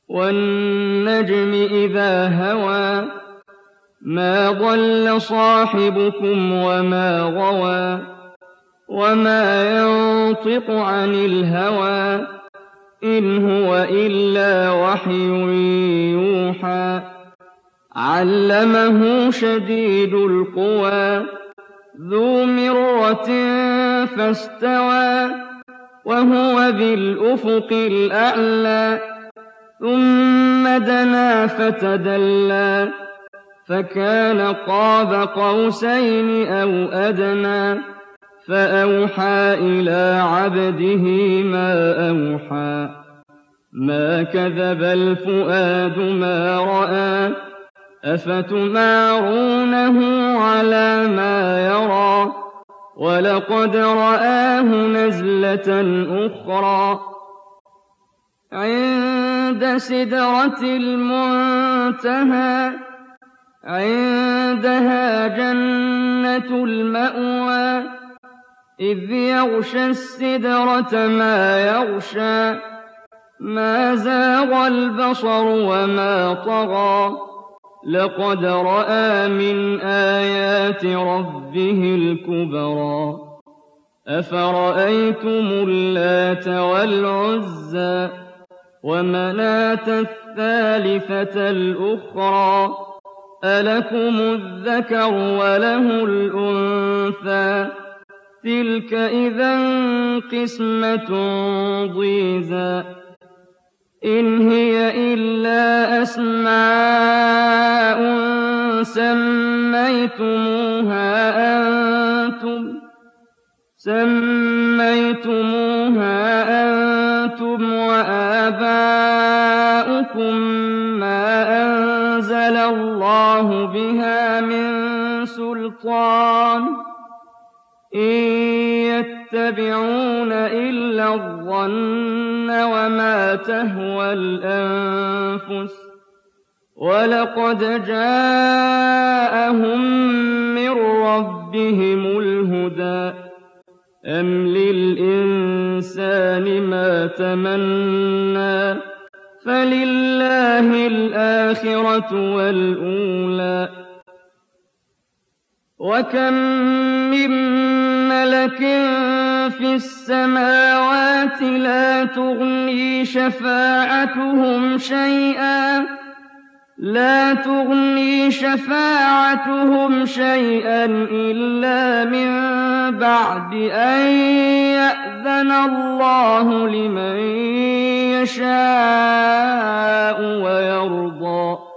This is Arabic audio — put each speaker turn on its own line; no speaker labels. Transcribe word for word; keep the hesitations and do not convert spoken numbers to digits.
وَالنَّجْمِ إِذَا هَوَىٰ مَا ضَلَّ صَاحِبُكُمْ وَمَا غَوَىٰ وَمَا يَنطِقُ عَنِ الْهَوَىٰ إِنْ هُوَ إِلَّا وَحْيٌ يُوحَىٰ عَلَّمَهُ شَدِيدُ الْقُوَىٰ ذُو مِرَّةٍ فَاسْتَوَىٰ وَهُوَ بِالْأُفُقِ الْأَعْلَىٰ ثُمَّ دَنَا فَتَدَلَّىٰ فَكَانَ قَابَ قَوْسَيْنِ أَوْ أَدْنَىٰ فَأَوْحَىٰ إِلَىٰ عَبْدِهِ مَا أَوْحَىٰ مَا كَذَبَ الْفُؤَادُ مَا رَأَىٰ أَفَتُمَارُونَهُ عَلَىٰ مَا يَرَىٰ وَلَقَدْ رَآهُ نَزْلَةً أُخْرَىٰ عِندَ سِدْرَةِ الْمُنتَهَىٰ عِندَهَا جَنَّةُ الْمَأْوَىٰ إِذْ يَغْشَى السِّدْرَةَ مَا يَغْشَىٰ مَا زَاغَ الْبَصَرُ وَمَا طَغَىٰ لَقَدْ رَأَىٰ مِنْ آيَاتِ رَبِّهِ الْكُبْرَىٰ أَفَرَأَيْتُمُ اللَّاتَ وَالْعُزَّىٰ وَمَنَاةَ الثَّالِثَةَ الْأُخْرَىٰ أَلَكُمُ الذَّكَرُ وَلَهُ الْأُنثَىٰ تِلْكَ إِذًا قِسْمَةٌ ضِيزَىٰ إِنْ هِيَ إِلَّا أَسْمَاءٌ سَمَّيْتُمُوهَا أَنتُمْ سَمَّيْتُمُوهَا أَنتُمْ وَآبَاؤُكُم مَّا أَنزَلَ اللَّهُ بِهَا مِن سُلْطَانٍ إِن يَتَّبِعُونَ إِلَّا الظَّنَّ وَمَا تَهْوَى الْأَنفُسُ وَلَقَدْ جَاءَهُم مِّن رَّبِّهِمُ الْهُدَىٰ أَمْ لِلْإِنسَانِ مَا تَمَنَّىٰ فَلِلَّهِ الْآخِرَةُ وَالْأُولَىٰ وَكَم مِّن مَّلَكٍ فِي السَّمَاوَاتِ لَا تُغْنِي شَفَاعَتُهُمْ شَيْئًا لا تغني شفاعتهم شيئا إلا من بعد أن يأذن الله لمن يشاء ويرضى